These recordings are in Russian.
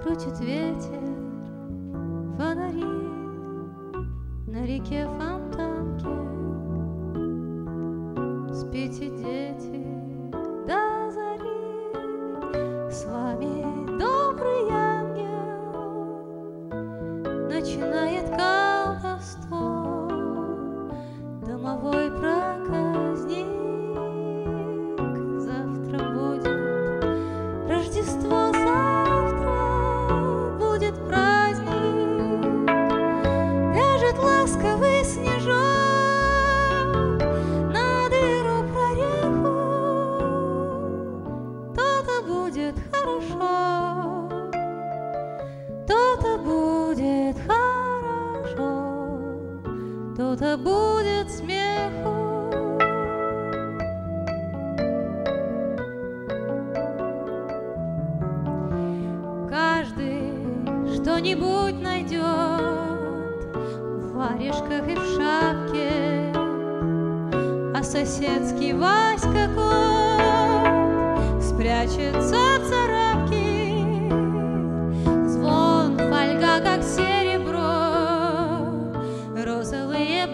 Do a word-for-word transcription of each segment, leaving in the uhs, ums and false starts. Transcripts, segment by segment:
Крутит ветер фонари на реке Фонтанке. Спите, дети, до зари, с вами добрый ангел начинает колдовство, домовой проказник. Завтра будет Рождество, завтра будет праздник, ляжет ласковый снежок на дыру прореху. То-то будет хорошо, то-то будет хорошо, то-то будет смеху. Каждый что-нибудь найдет в варежках и в шапке, а соседский Васька кот спрячется в царапке. Звон, фольга, как серебро, розовые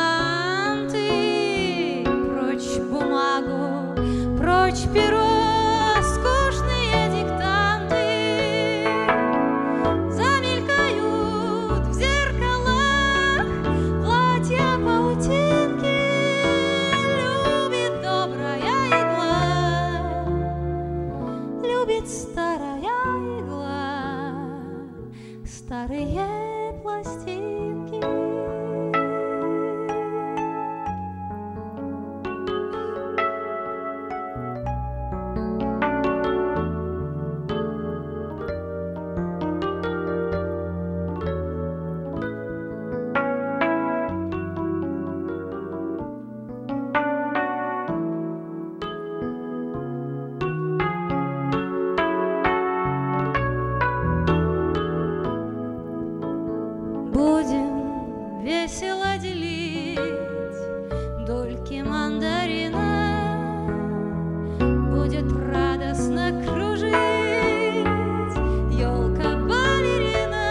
банты. Прочь бумагу, прочь перо, скучные диктанты. Замелькают в зеркалах платья паутинки. Любит добрая игла, любит старая игла старые пластинки. Будем весело делить дольки мандарина, будет радостно кружить елка-балерина.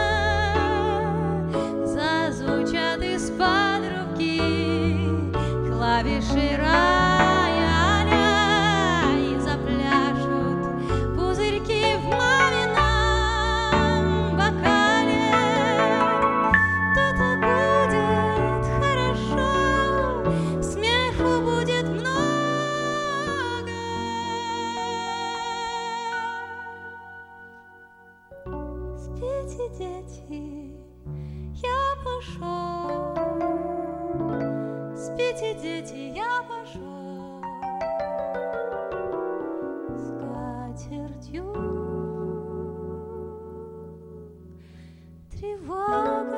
Зазвучат из-под руки клавиши рояля и запляшут пузырьки в мамином бокале. То-то будет хорошо, смеху будет много. Спите, дети, я пошел. Спите, дети, я пошел. Скатертью тревога.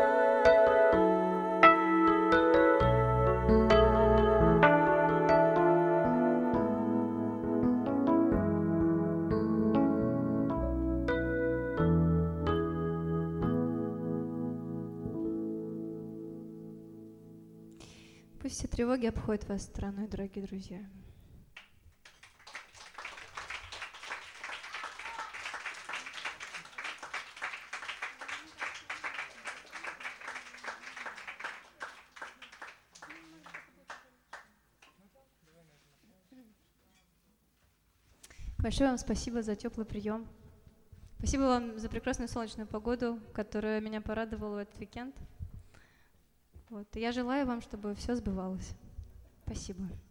Пусть все тревоги обходят вас стороной, дорогие друзья. Большое вам спасибо за теплый прием. Спасибо вам за прекрасную солнечную погоду, которая меня порадовала в этот уикенд. Вот. И я желаю вам, чтобы все сбывалось. Спасибо.